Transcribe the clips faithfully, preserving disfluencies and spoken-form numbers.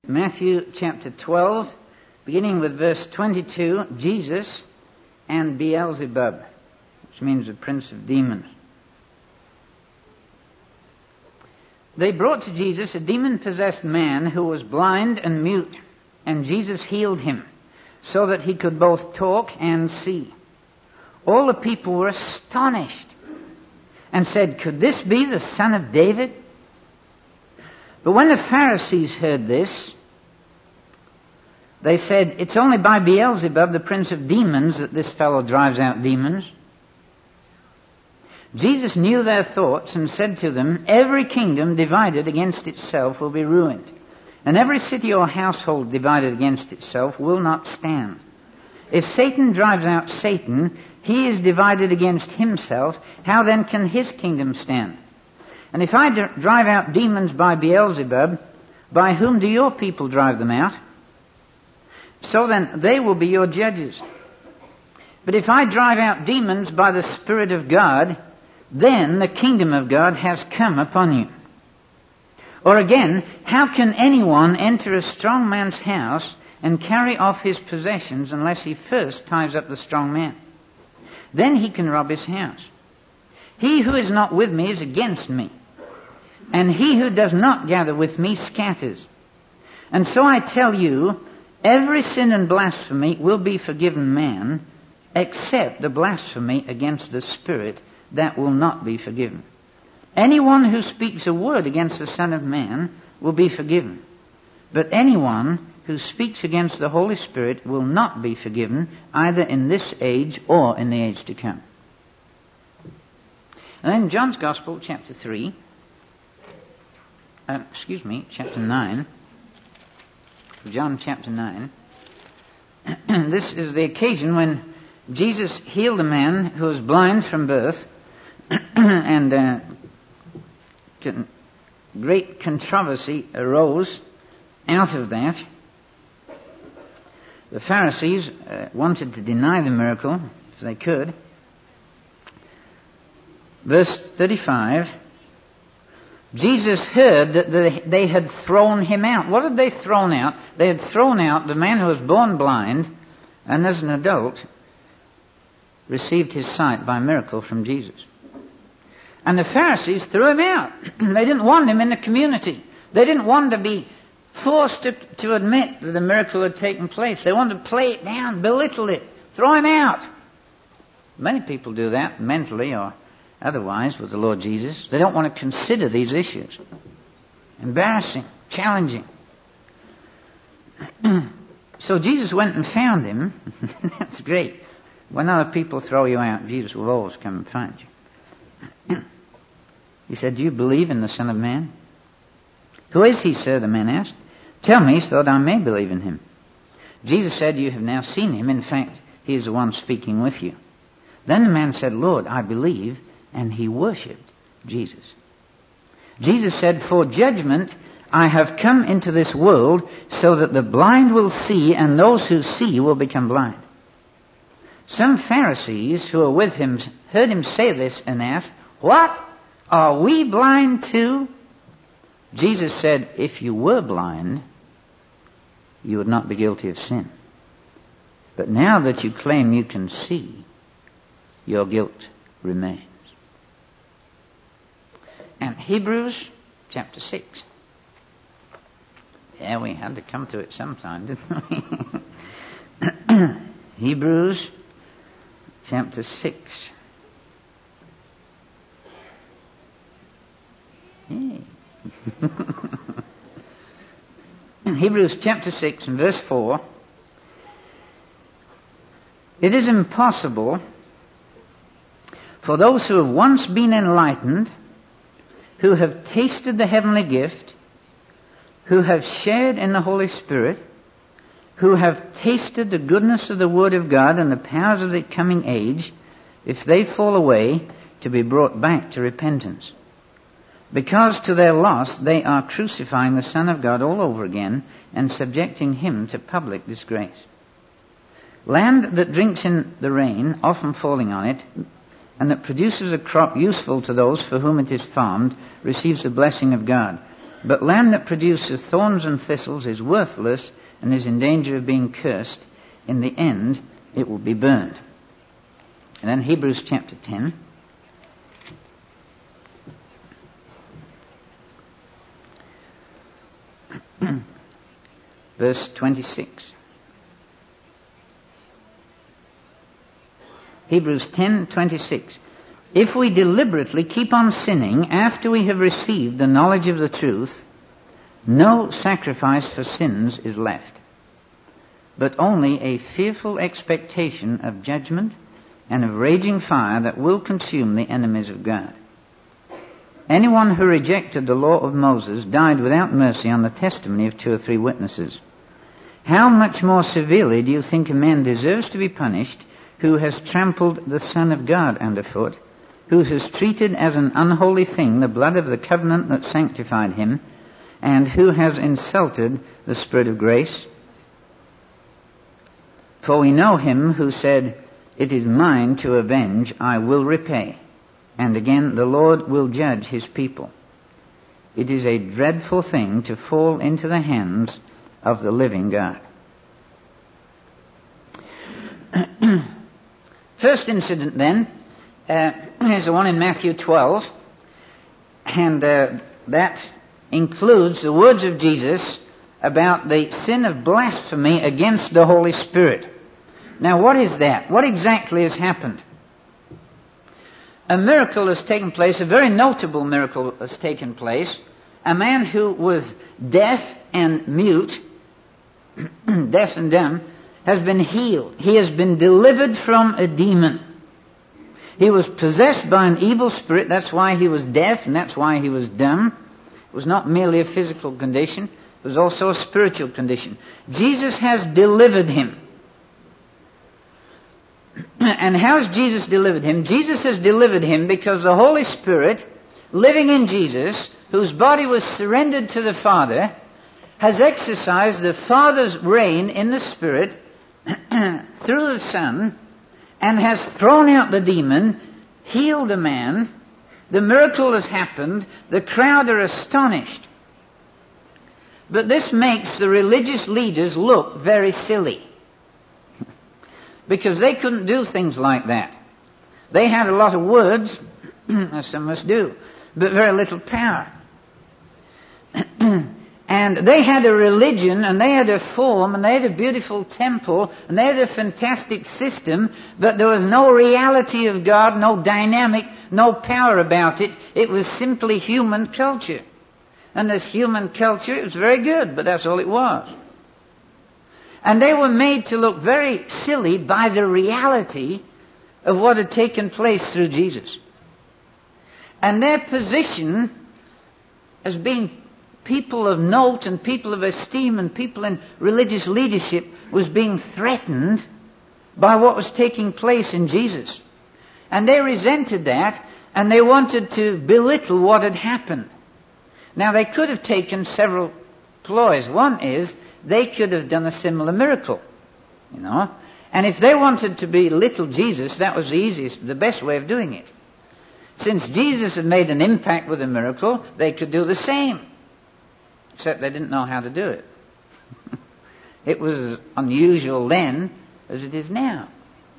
Matthew chapter twelve, beginning with verse twenty-two, Jesus and Beelzebub, which means the prince of demons. They brought to Jesus a demon-possessed man who was blind and mute, and Jesus healed him, so that he could both talk and see. All the people were astonished and said, "Could this be the son of David?" But when the Pharisees heard this, they said, "It's only by Beelzebub, the prince of demons, that this fellow drives out demons." Jesus knew their thoughts and said to them, "Every kingdom divided against itself will be ruined, and every city or household divided against itself will not stand. If Satan drives out Satan, he is divided against himself. How then can his kingdom stand? And if I d- drive out demons by Beelzebub, by whom do your people drive them out? So then they will be your judges. But if I drive out demons by the Spirit of God, then the kingdom of God has come upon you. Or again, how can anyone enter a strong man's house and carry off his possessions unless he first ties up the strong man? Then he can rob his house. He who is not with me is against me, and he who does not gather with me scatters. And so I tell you, every sin and blasphemy will be forgiven man, except the blasphemy against the Spirit, that will not be forgiven. Anyone who speaks a word against the Son of Man will be forgiven, but anyone who speaks against the Holy Spirit will not be forgiven, either in this age or in the age to come. And then John's Gospel, chapter three, uh, excuse me, chapter nine, John chapter nine. This is the occasion when Jesus healed a man who was blind from birth, and uh, great controversy arose out of that. The Pharisees uh, wanted to deny the miracle if they could. Verse thirty-five, Jesus heard that they had thrown him out. What had they thrown out? They had thrown out the man who was born blind, and as an adult received his sight by miracle from Jesus. And the Pharisees threw him out. They didn't want him in the community. They didn't want to be forced to, to admit that the miracle had taken place. They wanted to play it down, belittle it, throw him out. Many people do that, mentally or otherwise, with the Lord Jesus. They don't want to consider these issues. Embarrassing, challenging. So Jesus went and found him. That's great. When other people throw you out, Jesus will always come and find you. He said, "Do you believe in the Son of Man?" "Who is he, sir?" the man asked. "Tell me, so that I may believe in him." Jesus said, "You have now seen him. In fact, he is the one speaking with you." Then the man said, "Lord, I believe," and he worshipped Jesus. Jesus said, "For judgment I have come into this world, so that the blind will see, and those who see will become blind." Some Pharisees who were with him heard him say this and asked, "What? Are we blind too?" Jesus said, "If you were blind, you would not be guilty of sin. But now that you claim you can see, your guilt remains." And Hebrews chapter six. Yeah, we had to come to it sometime, didn't we? Hebrews chapter six. Hey. Hebrews chapter six and verse four. "It is impossible for those who have once been enlightened, who have tasted the heavenly gift, who have shared in the Holy Spirit, who have tasted the goodness of the Word of God and the powers of the coming age, if they fall away, to be brought back to repentance. Because to their loss they are crucifying the Son of God all over again and subjecting him to public disgrace. Land that drinks in the rain, often falling on it, and that produces a crop useful to those for whom it is farmed, receives the blessing of God. But land that produces thorns and thistles is worthless and is in danger of being cursed. In the end, it will be burned. And then Hebrews chapter ten. Verse twenty-six. Hebrews ten twenty-six. If we deliberately keep on sinning after we have received the knowledge of the truth, no sacrifice for sins is left, but only a fearful expectation of judgment and of raging fire that will consume the enemies of God. Anyone who rejected the law of Moses died without mercy on the testimony of two or three witnesses. How much more severely do you think a man deserves to be punished who has trampled the Son of God underfoot, who has treated as an unholy thing the blood of the covenant that sanctified him, and who has insulted the Spirit of grace? For we know him who said, "It is mine to avenge, I will repay." And again, the Lord will judge his people. It is a dreadful thing to fall into the hands of the living God. First incident then uh, is the one in Matthew twelve, and uh, that includes the words of Jesus about the sin of blasphemy against the Holy Spirit. Now, what is that? What exactly has happened? A miracle has taken place, a very notable miracle has taken place. A man who was deaf and mute, deaf and dumb, has been healed. He has been delivered from a demon. He was possessed by an evil spirit. That's why he was deaf and that's why he was dumb. It was not merely a physical condition. It was also a spiritual condition. Jesus has delivered him. And how has Jesus delivered him? Jesus has delivered him because the Holy Spirit, living in Jesus, whose body was surrendered to the Father, has exercised the Father's reign in the Spirit through the Son, and has thrown out the demon, healed a man. The miracle has happened. The crowd are astonished. But this makes the religious leaders look very silly, because they couldn't do things like that. They had a lot of words, as some of us do, but very little power. And they had a religion, and they had a form, and they had a beautiful temple, and they had a fantastic system, but there was no reality of God, no dynamic, no power about it. It was simply human culture. And this human culture, it was very good, but that's all it was. And they were made to look very silly by the reality of what had taken place through Jesus. And their position as being people of note and people of esteem and people in religious leadership was being threatened by what was taking place in Jesus. And they resented that, and they wanted to belittle what had happened. Now, they could have taken several ploys. One is, they could have done a similar miracle, you know. And if they wanted to belittle Jesus, that was the easiest, the best way of doing it. Since Jesus had made an impact with a miracle, they could do the same. Except they didn't know how to do it. It was as unusual then as it is now.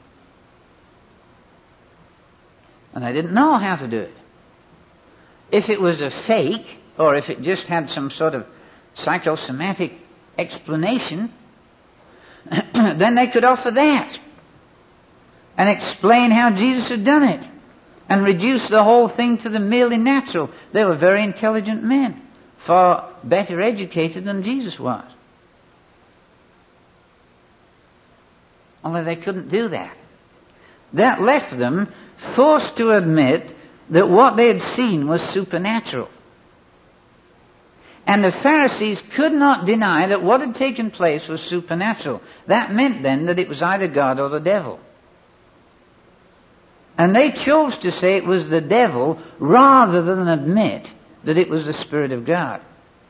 And they didn't know how to do it. If it was a fake, or if it just had some sort of psychosomatic explanation, then they could offer that and explain how Jesus had done it and reduce the whole thing to the merely natural. They were very intelligent men, far better educated than Jesus was. Only they couldn't do that. That left them forced to admit that what they had seen was supernatural. And the Pharisees could not deny that what had taken place was supernatural. That meant then that it was either God or the devil. And they chose to say it was the devil rather than admit that it was the Spirit of God.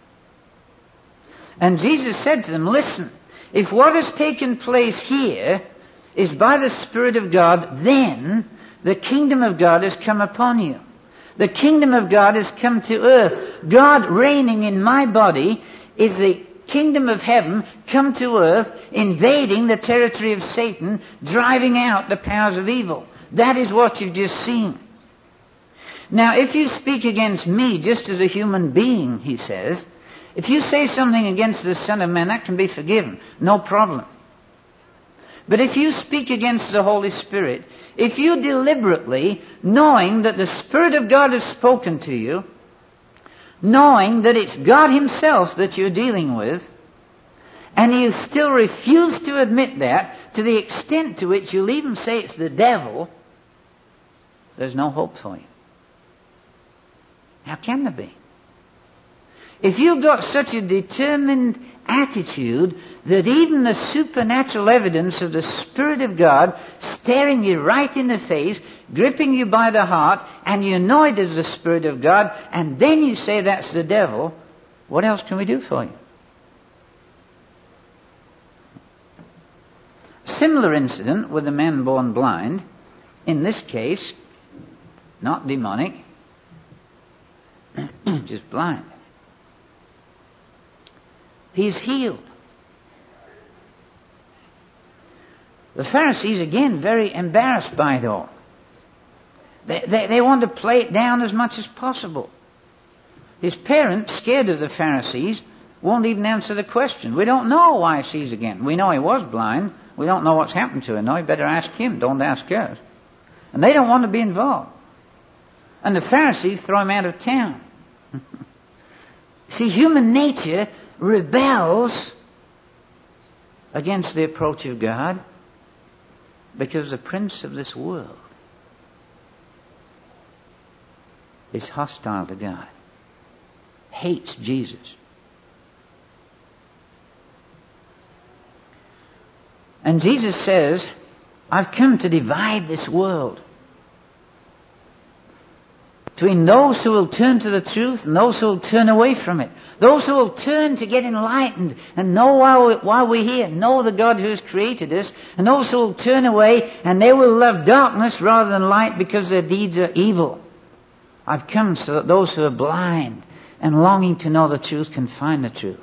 And Jesus said to them, listen, if what has taken place here is by the Spirit of God, then the kingdom of God has come upon you. The kingdom of God has come to earth. God reigning in my body is the kingdom of heaven come to earth, invading the territory of Satan, driving out the powers of evil. That is what you've just seen. Now, if you speak against me just as a human being, he says, if you say something against the Son of Man, that can be forgiven. No problem. But if you speak against the Holy Spirit, if you deliberately, knowing that the Spirit of God has spoken to you, knowing that it's God Himself that you're dealing with, and you still refuse to admit that, to the extent to which you'll even say it's the devil, there's no hope for you. How can there be? If you've got such a determined attitude that even the supernatural evidence of the Spirit of God staring you right in the face, gripping you by the heart, and you know it is the Spirit of God, and then you say that's the devil, what else can we do for you? Similar incident with a man born blind, in this case, not demonic, just blind. He's healed. The Pharisees, again, very embarrassed by it all. They, they, they want to play it down as much as possible. His parents, scared of the Pharisees, won't even answer the question. We don't know why he sees again. We know he was blind. We don't know what's happened to him. No, you better ask him. Don't ask us. And they don't want to be involved. And the Pharisees throw him out of town. See, human nature rebels against the approach of God because the prince of this world is hostile to God, hates Jesus. And Jesus says, I've come to divide this world between those who will turn to the truth and those who will turn away from it. Those who will turn to get enlightened and know while, we, while we're here, know the God who has created us, and those who will turn away and they will love darkness rather than light because their deeds are evil. I've come so that those who are blind and longing to know the truth can find the truth.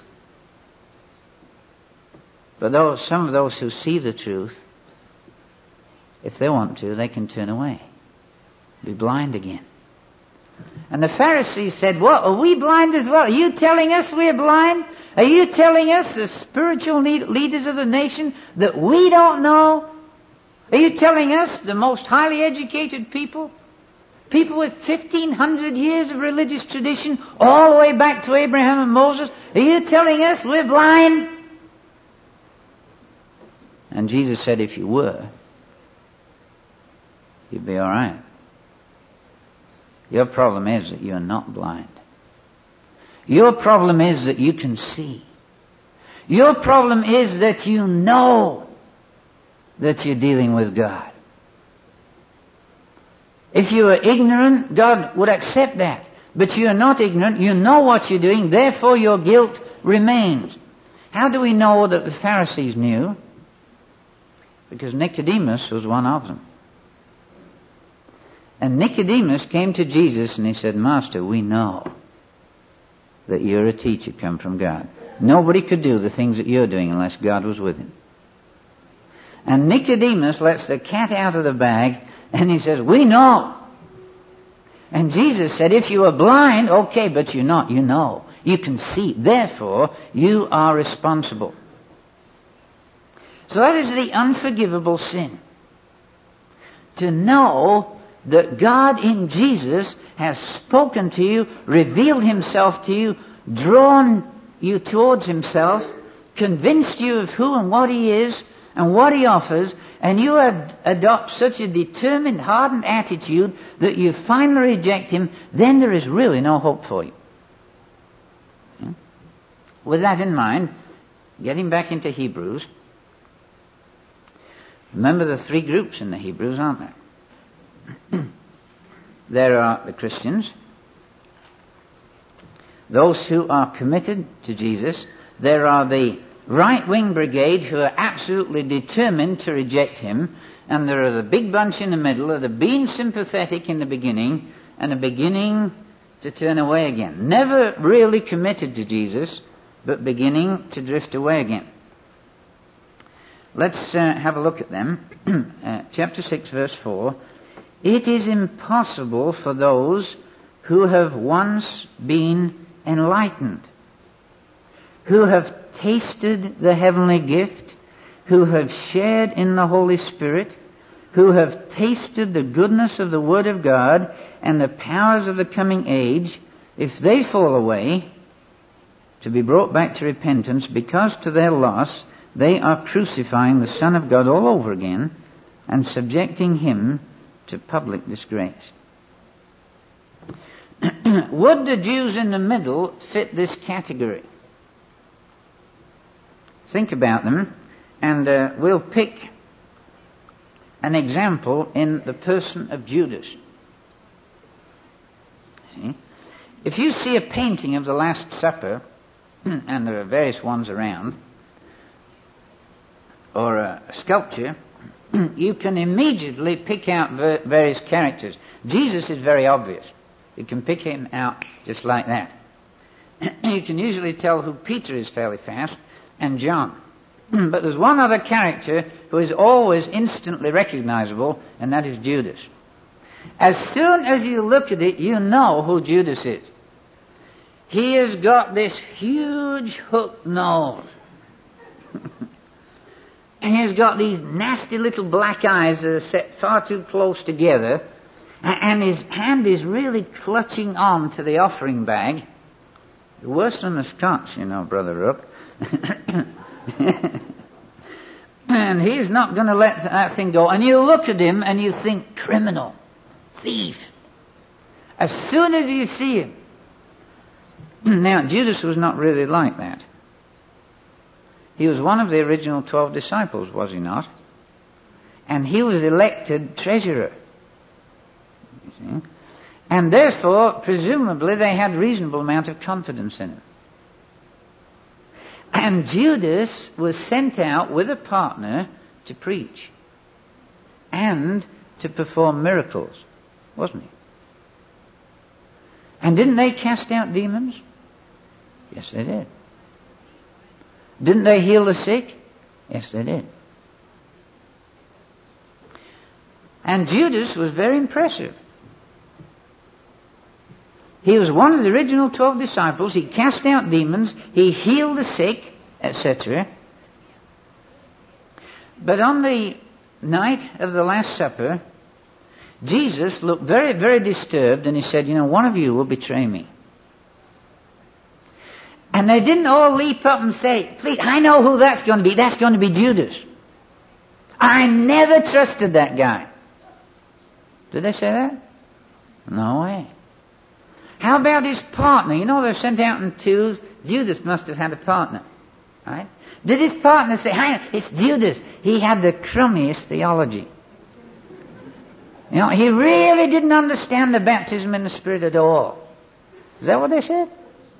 But those, some of those who see the truth, if they want to, they can turn away, be blind again. And the Pharisees said, what, are we blind as well? Are you telling us we're blind? Are you telling us, the spiritual leaders of the nation, that we don't know? Are you telling us, the most highly educated people, people with fifteen hundred years of religious tradition, all the way back to Abraham and Moses, are you telling us we're blind? And Jesus said, if you were, you'd be all right. Your problem is that you're not blind. Your problem is that you can see. Your problem is that you know that you're dealing with God. If you are ignorant, God would accept that. But you are not ignorant. You know what you're doing. Therefore, your guilt remains. How do we know that the Pharisees knew? Because Nicodemus was one of them. And Nicodemus came to Jesus and he said, Master, we know that you're a teacher come from God. Nobody could do the things that you're doing unless God was with him. And Nicodemus lets the cat out of the bag and he says, we know. And Jesus said, if you are blind, okay, but you're not. You know. You can see. Therefore, you are responsible. So that is the unforgivable sin. To know that God in Jesus has spoken to you, revealed himself to you, drawn you towards himself, convinced you of who and what he is and what he offers, and you ad- adopt such a determined, hardened attitude that you finally reject him, then there is really no hope for you. Yeah? With that in mind, getting back into Hebrews, remember the three groups in the Hebrews, aren't there? There are the Christians, those who are committed to Jesus. There are the right-wing brigade who are absolutely determined to reject him. And there are the big bunch in the middle that are being sympathetic in the beginning and are beginning to turn away again. Never really committed to Jesus, but beginning to drift away again. Let's uh, have a look at them. uh, chapter six, verse four. It is impossible for those who have once been enlightened, who have tasted the heavenly gift, who have shared in the Holy Spirit, who have tasted the goodness of the Word of God and the powers of the coming age, if they fall away, to be brought back to repentance, because to their loss they are crucifying the Son of God all over again and subjecting Him to public disgrace. Would the Jews in the middle fit this category? Think about them, and uh, we'll pick an example in the person of Judas. See? If you see a painting of the Last Supper, and there are various ones around, or a sculpture, you can immediately pick out ver- various characters. Jesus is very obvious. You can pick him out just like that. You can usually tell who Peter is fairly fast, and John. But there's one other character who is always instantly recognizable, and that is Judas. As soon as you look at it, you know who Judas is. He has got this huge hook nose. And he's got these nasty little black eyes that are set far too close together. And his hand is really clutching on to the offering bag. Worse than the Scots, you know, Brother Rook. And he's not going to let that thing go. And you look at him and you think, criminal, thief. As soon as you see him. Now, Judas was not really like that. He was one of the original twelve disciples, was he not? And he was elected treasurer. You see? And therefore, presumably, they had reasonable amount of confidence in him. And Judas was sent out with a partner to preach and to perform miracles, wasn't he? And didn't they cast out demons? Yes, they did. Didn't they heal the sick? Yes, they did. And Judas was very impressive. He was one of the original twelve disciples. He cast out demons. He healed the sick, et cetera. But on the night of the Last Supper, Jesus looked very, very disturbed, and he said, you know, one of you will betray me. And they didn't all leap up and say, please, I know who that's going to be. That's going to be Judas. I never trusted that guy. Did they say that? No way. How about his partner? You know, they're sent out in twos. Judas must have had a partner. Right? Did his partner say, hey, it's Judas? He had the crummiest theology. You know, he really didn't understand the baptism in the Spirit at all. Is that what they said?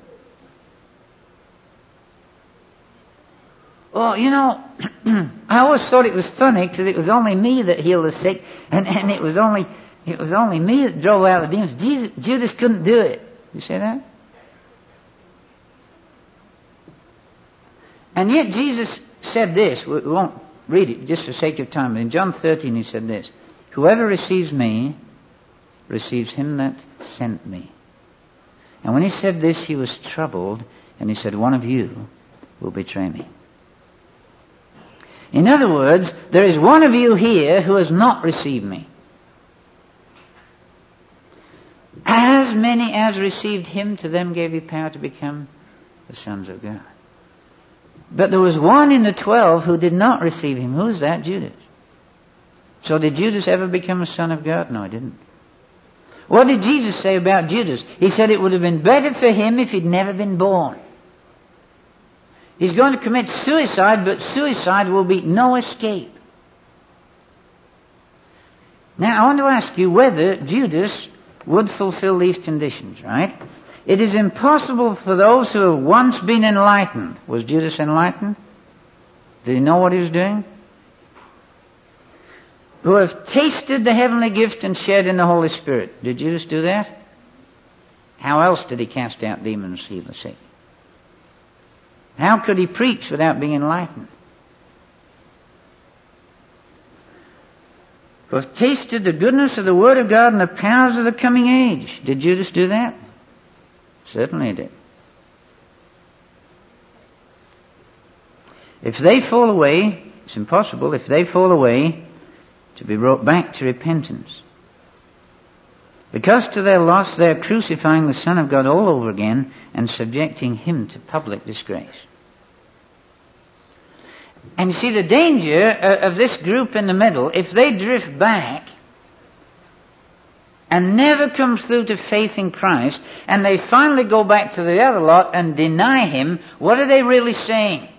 Oh, you know, I always thought it was funny because it was only me that healed the sick, and, and it was only it was only me that drove out the demons. Jesus, Judas couldn't do it. You say that? And yet Jesus said this. We won't read it just for sake of time. But in John thirteen he said this. Whoever receives me receives him that sent me. And when he said this, he was troubled, and he said, one of you will betray me. In other words, there is one of you here who has not received me. As many as received him, to them gave he power to become the sons of God. But there was one in the twelve who did not receive him. Who's that? Judas. So did Judas ever become a son of God? No, he didn't. What did Jesus say about Judas? He said it would have been better for him if he'd never been born. He's going to commit suicide, but suicide will be no escape. Now, I want to ask you whether Judas would fulfill these conditions, right? It is impossible for those who have once been enlightened. Was Judas enlightened? Did he know what he was doing? Who have tasted the heavenly gift and shared in the Holy Spirit. Did Judas do that? How else did he cast out demons, heal the sick? How could he preach without being enlightened? For tasted the goodness of the Word of God and the powers of the coming age. Did Judas do that? Certainly he did. If they fall away, it's impossible, if they fall away, to be brought back to repentance. Because to their loss they are crucifying the Son of God all over again and subjecting Him to public disgrace. And you see the danger of this group in the middle, if they drift back and never come through to faith in Christ, and they finally go back to the other lot and deny Him, what are they really saying?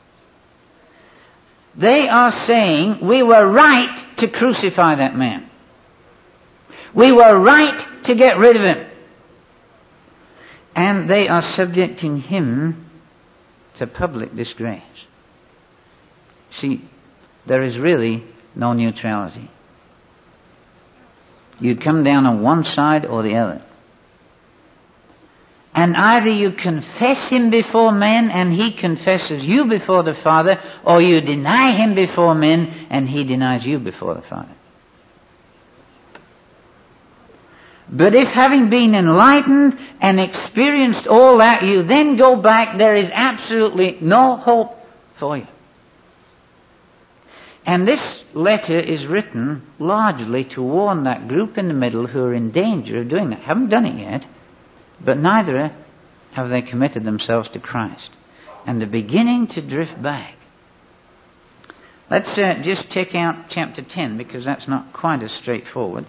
They are saying, we were right to crucify that man. We were right to get rid of him. And they are subjecting him to public disgrace. See, there is really no neutrality. You come down on one side or the other. And either you confess Him before men and He confesses you before the Father, or you deny Him before men and He denies you before the Father. But if having been enlightened and experienced all that, you then go back, there is absolutely no hope for you. And this letter is written largely to warn that group in the middle who are in danger of doing that. Haven't done it yet, but neither have they committed themselves to Christ. And they're beginning to drift back. Let's uh, just check out chapter ten, because that's not quite as straightforward.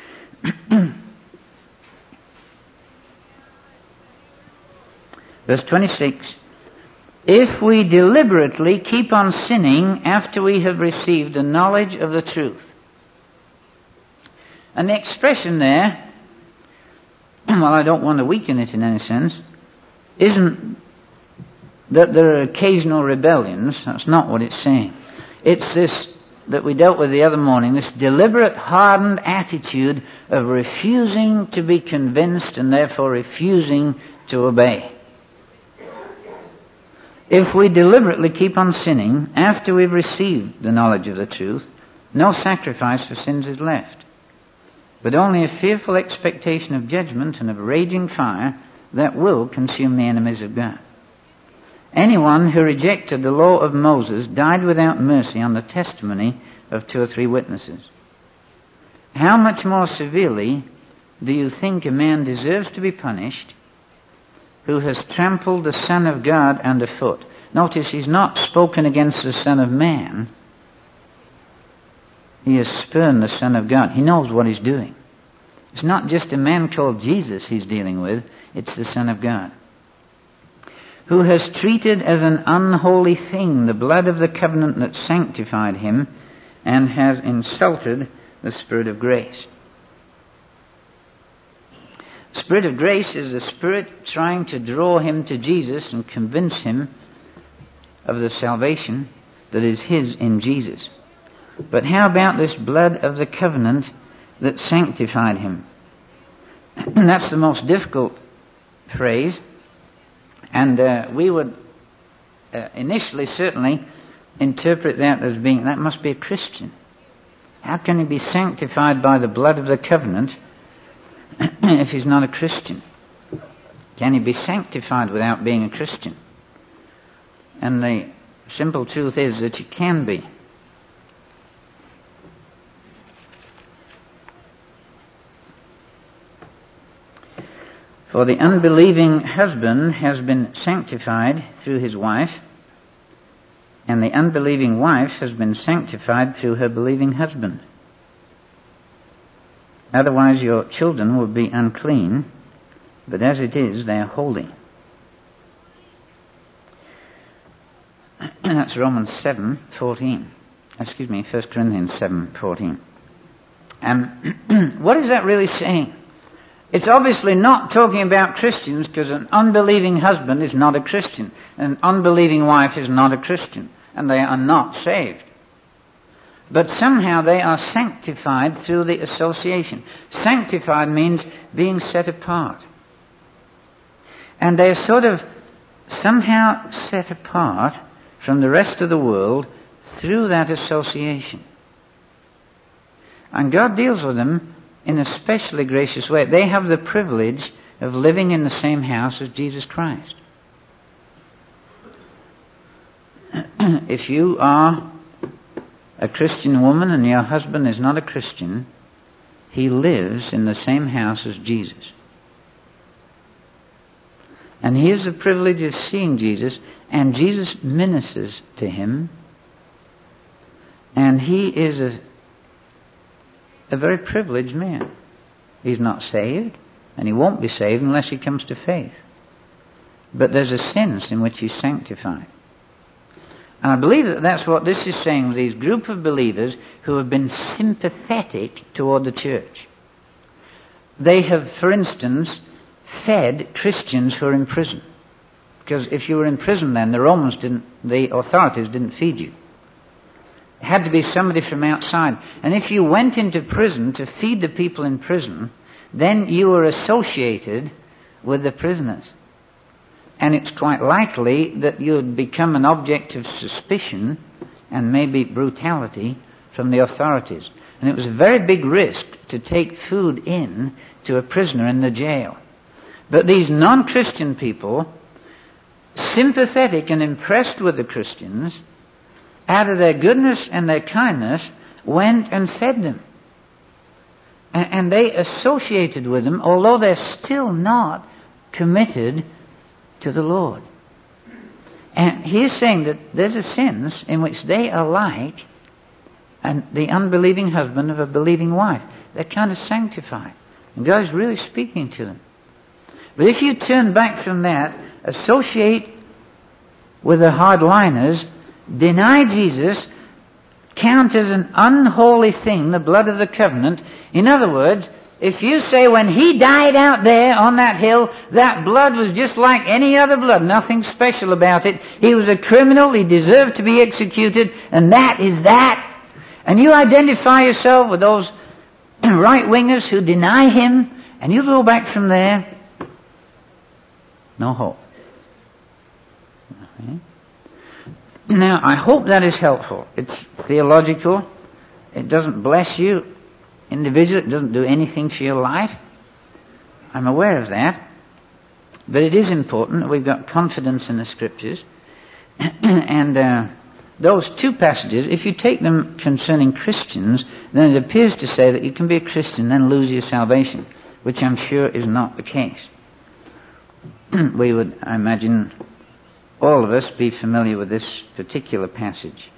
Verse twenty-six, if we deliberately keep on sinning after we have received the knowledge of the truth. And the expression there, well, I don't want to weaken it in any sense, isn't that there are occasional rebellions. That's not what it's saying. It's this that we dealt with the other morning, this deliberate, hardened attitude of refusing to be convinced and therefore refusing to obey. If we deliberately keep on sinning after we've received the knowledge of the truth, no sacrifice for sins is left, but only a fearful expectation of judgment and of raging fire that will consume the enemies of God. Anyone who rejected the law of Moses died without mercy on the testimony of two or three witnesses. How much more severely do you think a man deserves to be punished who has trampled the Son of God underfoot? Notice he's not spoken against the Son of Man. He has spurned the Son of God. He knows what he's doing. It's not just a man called Jesus he's dealing with, it's the Son of God. Who has treated as an unholy thing the blood of the covenant that sanctified him, and has insulted the Spirit of grace. Spirit of grace is the Spirit trying to draw him to Jesus and convince him of the salvation that is his in Jesus. But how about this blood of the covenant that sanctified him? That's the most difficult phrase. And uh, we would uh, initially certainly interpret that as being, that must be a Christian. How can he be sanctified by the blood of the covenant if he's not a Christian? Can he be sanctified without being a Christian? And the simple truth is that you can be. For the unbelieving husband has been sanctified through his wife, and the unbelieving wife has been sanctified through her believing husband. Otherwise your children would be unclean, but as it is, they are holy. That's Romans seven fourteen. Excuse me, First Corinthians seven fourteen. And what is that really saying? It's obviously not talking about Christians, because an unbelieving husband is not a Christian. An unbelieving wife is not a Christian. And they are not saved. But somehow they are sanctified through the association. Sanctified means being set apart. And they're sort of somehow set apart from the rest of the world through that association. And God deals with them in a specially gracious way. They have the privilege of living in the same house as Jesus Christ. If you are a Christian woman and your husband is not a Christian, he lives in the same house as Jesus. And he has the privilege of seeing Jesus, and Jesus ministers to him, and he is a, a very privileged man. He's not saved, and he won't be saved unless he comes to faith. But there's a sense in which he's sanctified. And I believe that that's what this is saying with these group of believers who have been sympathetic toward the church. They have, for instance, fed Christians who are in prison. Because if you were in prison then, the Romans didn't, the authorities didn't feed you. It had to be somebody from outside. And if you went into prison to feed the people in prison, then you were associated with the prisoners. And it's quite likely that you would become an object of suspicion and maybe brutality from the authorities. And it was a very big risk to take food in to a prisoner in the jail. But these non-Christian people, sympathetic and impressed with the Christians, out of their goodness and their kindness, went and fed them. And they associated with them, although they're still not committed to the Lord. And he's saying that there's a sense in which they are like and the unbelieving husband of a believing wife. They're kind of sanctified. And God's really speaking to them. But if you turn back from that, associate with the hardliners, deny Jesus, count as an unholy thing the blood of the covenant. In other words, if you say when he died out there on that hill, that blood was just like any other blood, nothing special about it. He was a criminal, he deserved to be executed, and that is that. And you identify yourself with those right-wingers who deny him, and you go back from there, no hope. Okay. Now, I hope that is helpful. It's theological. It doesn't bless you individually. It doesn't do anything for your life. I'm aware of that. But it is important that we've got confidence in the Scriptures. and uh, those two passages, if you take them concerning Christians, then it appears to say that you can be a Christian and lose your salvation, which I'm sure is not the case. We would, I imagine, all of us be familiar with this particular passage.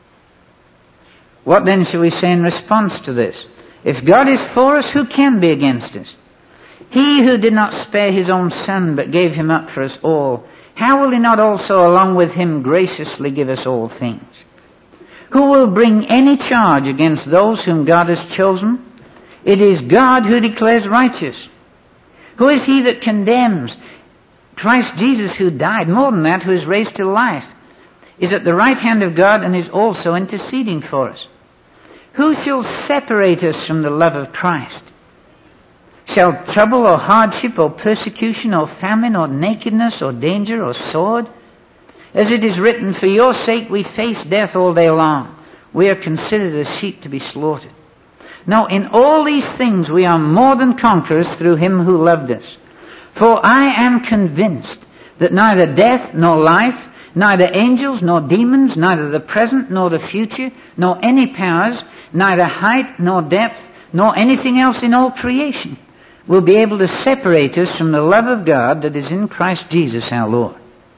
What then shall we say in response to this? If God is for us, who can be against us? He who did not spare his own Son, but gave him up for us all, how will he not also along with him graciously give us all things? Who will bring any charge against those whom God has chosen? It is God who declares righteous. Who is he that condemns? Christ Jesus, who died, more than that, who is raised to life, is at the right hand of God and is also interceding for us. Who shall separate us from the love of Christ? Shall trouble or hardship or persecution or famine or nakedness or danger or sword? As it is written, for your sake we face death all day long. We are considered as sheep to be slaughtered. No, in all these things we are more than conquerors through him who loved us. For I am convinced that neither death nor life, neither angels nor demons, neither the present nor the future, nor any powers, neither height nor depth, nor anything else in all creation will be able to separate us from the love of God that is in Christ Jesus our Lord.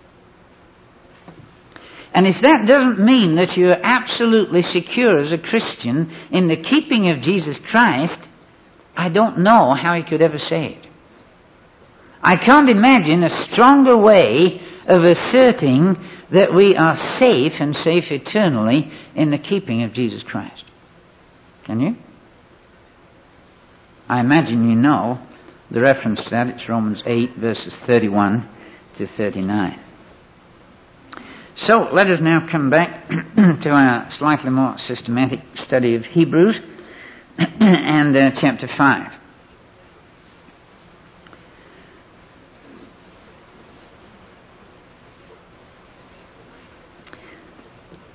And if that doesn't mean that you're absolutely secure as a Christian in the keeping of Jesus Christ, I don't know how he could ever say it. I can't imagine a stronger way of asserting that we are safe and safe eternally in the keeping of Jesus Christ. Can you? I imagine you know the reference to that. It's Romans eight, verses thirty-one to thirty-nine. So let us now come back to our slightly more systematic study of Hebrews and uh, chapter five.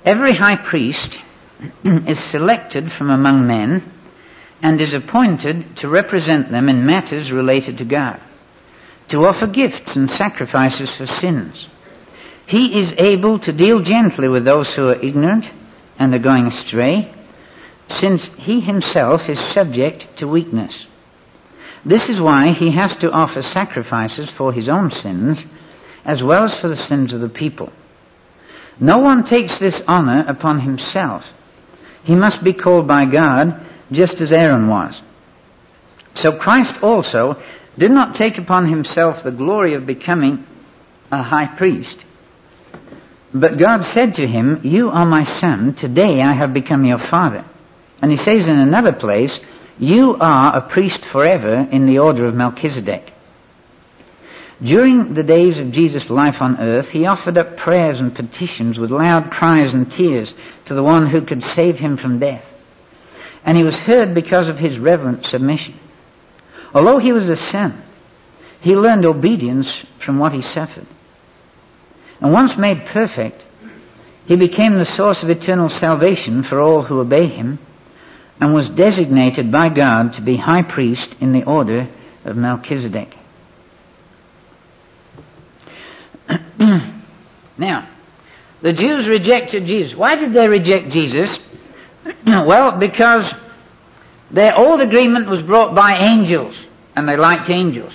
Every high priest is selected from among men and is appointed to represent them in matters related to God, to offer gifts and sacrifices for sins. He is able to deal gently with those who are ignorant and are going astray, since he himself is subject to weakness. This is why he has to offer sacrifices for his own sins, as well as for the sins of the people. No one takes this honor upon himself. He must be called by God, just as Aaron was. So Christ also did not take upon himself the glory of becoming a high priest. But God said to him, "You are my son, today I have become your father." And he says in another place, "You are a priest forever in the order of Melchizedek." During the days of Jesus' life on earth, he offered up prayers and petitions with loud cries and tears to the one who could save him from death. And he was heard because of his reverent submission. Although he was a son, he learned obedience from what he suffered. And once made perfect, he became the source of eternal salvation for all who obey him, and was designated by God to be high priest in the order of Melchizedek. Now, the Jews rejected Jesus. Why did they reject Jesus? Well, because their old agreement was brought by angels, and they liked angels.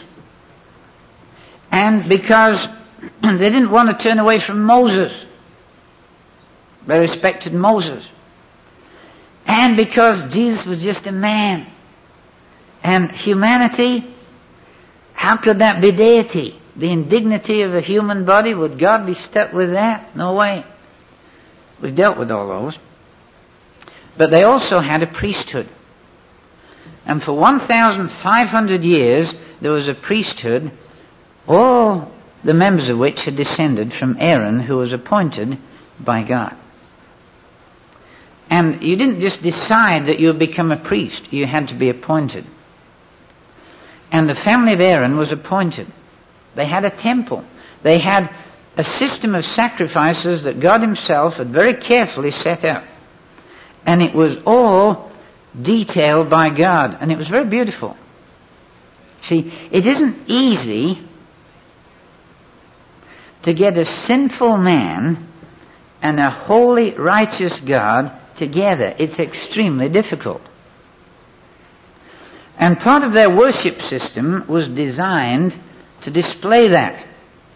And because they didn't want to turn away from Moses. They respected Moses. And because Jesus was just a man. And humanity, how could that be deity? The indignity of a human body, would God be stuck with that? No way. We've dealt with all those. But they also had a priesthood. And for one thousand five hundred years, there was a priesthood, all the members of which had descended from Aaron, who was appointed by God. And you didn't just decide that you would become a priest. You had to be appointed. And the family of Aaron was appointed. They had a temple. They had a system of sacrifices that God himself had very carefully set up. And it was all detailed by God. And it was very beautiful. See, it isn't easy to get a sinful man and a holy, righteous God together. It's extremely difficult. And part of their worship system was designed to display that.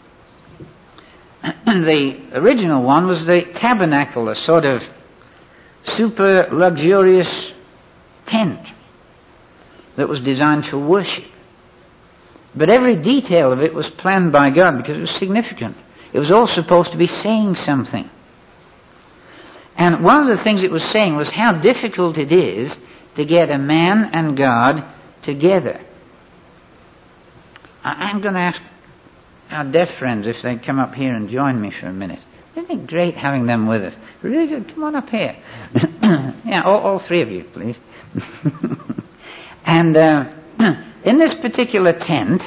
The original one was the tabernacle, a sort of super luxurious tent that was designed for worship. But every detail of it was planned by God because it was significant. It was all supposed to be saying something. And one of the things it was saying was how difficult it is to get a man and God together. I'm going to ask our deaf friends if they'd come up here and join me for a minute. Isn't it great having them with us? Really good. Come on up here. Yeah, all, all three of you, please. And uh, in this particular tent,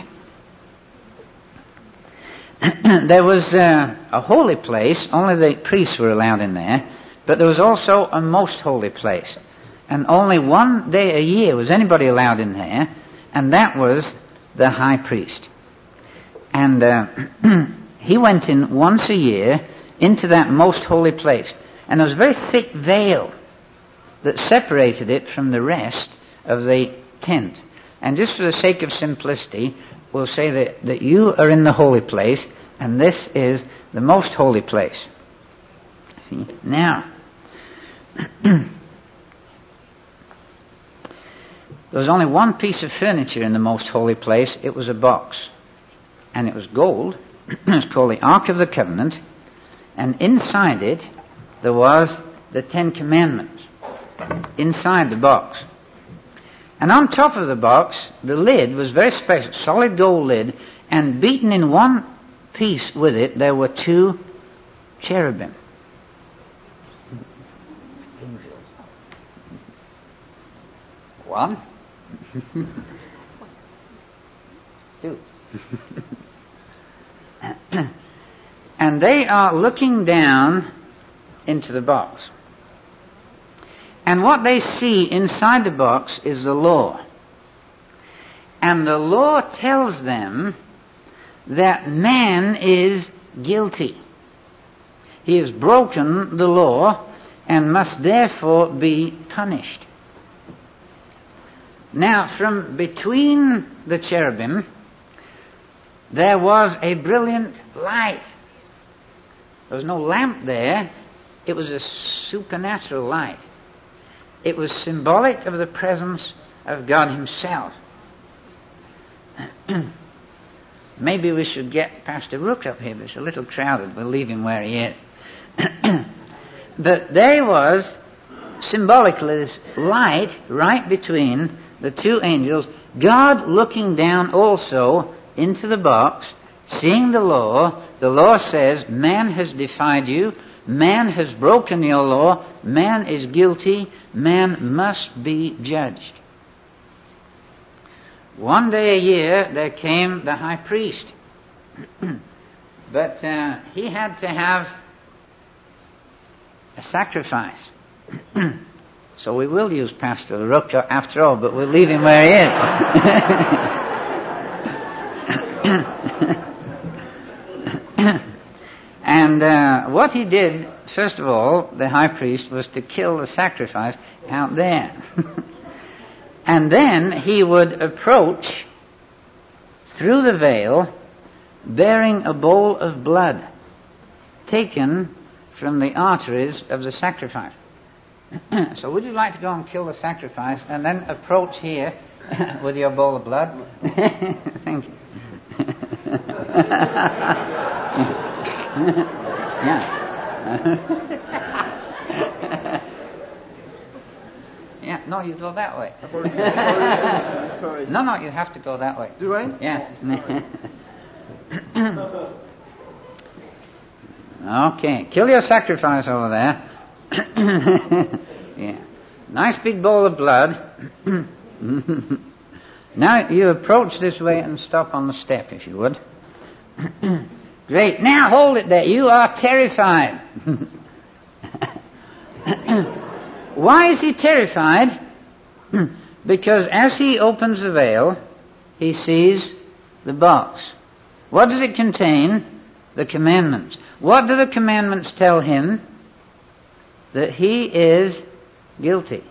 there was uh, a holy place. Only the priests were allowed in there. But there was also a most holy place. And only one day a year was anybody allowed in there. And that was the high priest. And uh, he went in once a year into that most holy place. And there was a very thick veil that separated it from the rest of the tent. And just for the sake of simplicity, we'll say that, that you are in the holy place, and this is the most holy place. See? Now, there was only one piece of furniture in the most holy place. It was a box. And it was gold. It was called the Ark of the Covenant. And inside it, there was the Ten Commandments. Inside the box. And on top of the box, the lid was very special, solid gold lid, and beaten in one piece with it, there were two cherubim. One. Two. And they are looking down into the box. And what they see inside the box is the law. And the law tells them that man is guilty. He has broken the law and must therefore be punished. Now, from between the cherubim, there was a brilliant light. There was no lamp there. It was a supernatural light. It was symbolic of the presence of God Himself. Maybe we should get Pastor Rook up here, but it's a little crowded. We'll leave him where he is. But there was symbolically this light right between the two angels, God looking down also into the box, seeing the law. The law says, man has defied you, man has broken your law, man is guilty, man must be judged. One day a year there came the high priest, but uh, he had to have a sacrifice. So we will use Pastor Rook after all, but we'll leave him where he is. And uh, what he did, first of all, the high priest, was to kill the sacrifice out there. And then he would approach through the veil bearing a bowl of blood taken from the arteries of the sacrifice. So would you like to go and kill the sacrifice and then approach here with your bowl of blood? Thank you. Yeah. Yeah, no, you go that way. Sorry. No, no, you have to go that way. Do I? Yeah. Okay, kill your sacrifice over there. Yeah. Nice big bowl of blood. Now you approach this way and stop on the step, if you would. Great. Now hold it there. You are terrified. Why is he terrified? Because as he opens the veil, he sees the box. What does it contain? The commandments. What do the commandments tell him? That he is guilty.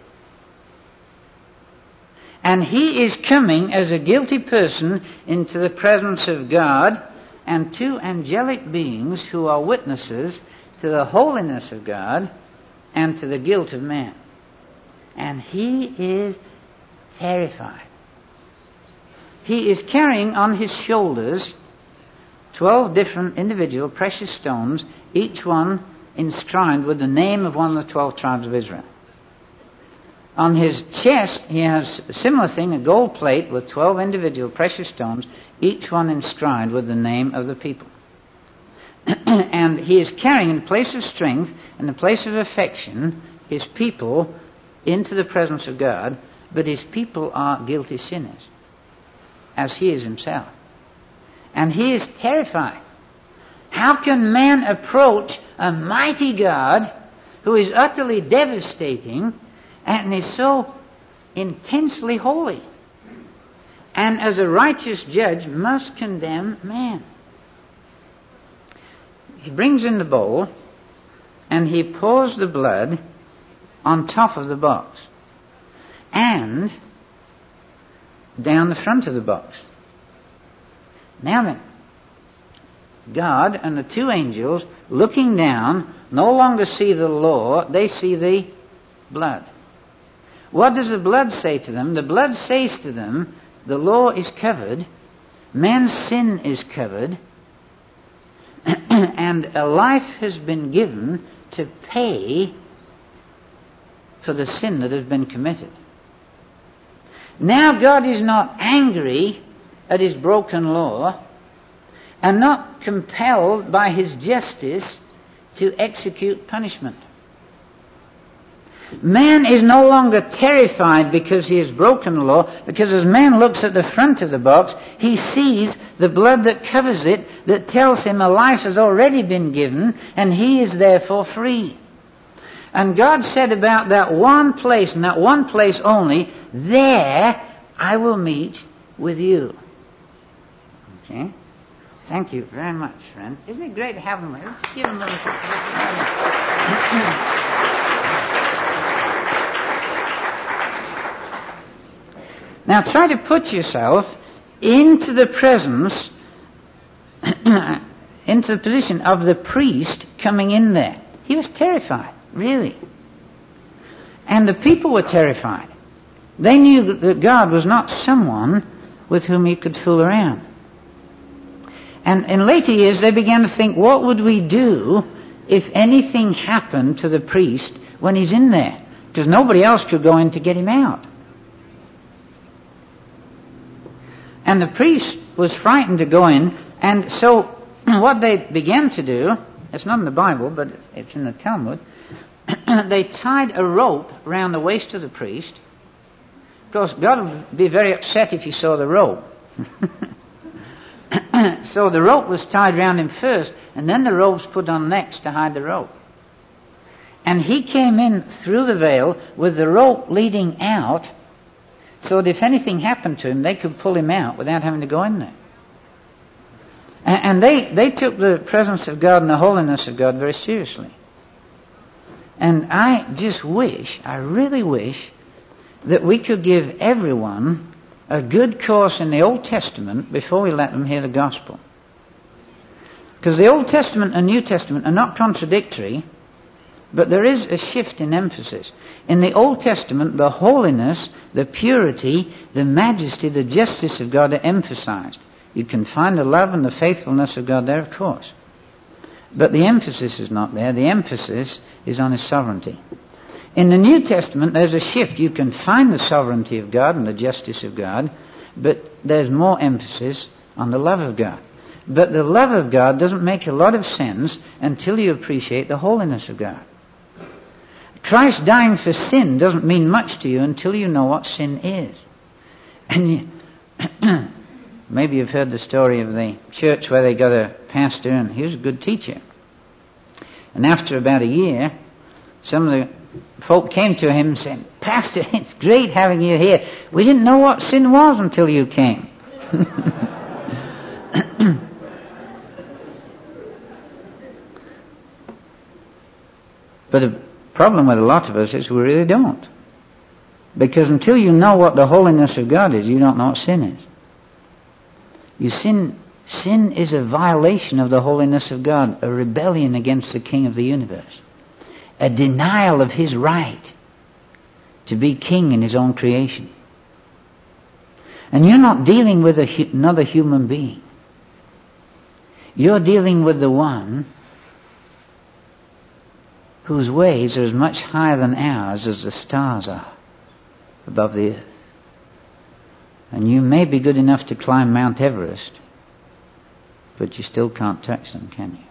And he is coming as a guilty person into the presence of God and two angelic beings who are witnesses to the holiness of God and to the guilt of man. And he is terrified. He is carrying on his shoulders twelve different individual precious stones, each one enshrined with the name of one of the twelve tribes of Israel. On his chest he has a similar thing, a gold plate with twelve individual precious stones, each one enshrined with the name of the people. And he is carrying in the place of strength, in the place of affection, his people into the presence of God, but his people are guilty sinners, as he is himself. And he is terrified. How can man approach a mighty God who is utterly devastating and is so intensely holy, and as a righteous judge must condemn man? He brings in the bowl and he pours the blood on top of the box and down the front of the box. Now then, God and the two angels looking down no longer see the law, they see the blood. What does the blood say to them? The blood says to them, the law is covered, man's sin is covered, and a life has been given to pay for the sin that has been committed. Now God is not angry at his broken law and not compelled by his justice to execute punishment. Man is no longer terrified because he has broken the law, because as man looks at the front of the box, he sees the blood that covers it, that tells him a life has already been given, and he is therefore free. And God said about that one place, and that one place only, there I will meet with you. Okay? Thank you very much, friend. Isn't it great to have them? Let's give them a little... Now try to put yourself into the presence, into the position of the priest coming in there. He was terrified, really. And the people were terrified. They knew that God was not someone with whom you could fool around. And in later years they began to think, what would we do if anything happened to the priest when he's in there? Because nobody else could go in to get him out. And the priest was frightened to go in, and so what they began to do, it's not in the Bible, but it's in the Talmud, they tied a rope around the waist of the priest. Of course, God would be very upset if he saw the rope. So the rope was tied around him first, and then the rope was put on next to hide the rope. And he came in through the veil with the rope leading out, so that if anything happened to him, they could pull him out without having to go in there. And, and they, they took the presence of God and the holiness of God very seriously. And I just wish, I really wish, that we could give everyone a good course in the Old Testament before we let them hear the gospel. Because the Old Testament and New Testament are not contradictory, but there is a shift in emphasis. In the Old Testament, the holiness, the purity, the majesty, the justice of God are emphasized. You can find the love and the faithfulness of God there, of course. But the emphasis is not there. The emphasis is on His sovereignty. In the New Testament, there's a shift. You can find the sovereignty of God and the justice of God, but there's more emphasis on the love of God. But the love of God doesn't make a lot of sense until you appreciate the holiness of God. Christ dying for sin doesn't mean much to you until you know what sin is. And you maybe you've heard the story of the church where they got a pastor, and he was a good teacher. And after about a year, some of the folk came to him and said, "Pastor, it's great having you here. We didn't know what sin was until you came." But the problem with a lot of us is we really don't. Because until you know what the holiness of God is, you don't know what sin is. You sin, sin is a violation of the holiness of God, a rebellion against the King of the universe, a denial of His right to be king in His own creation. And you're not dealing with a, another human being. You're dealing with the one whose ways are as much higher than ours as the stars are above the earth. And you may be good enough to climb Mount Everest, but you still can't touch them, can you?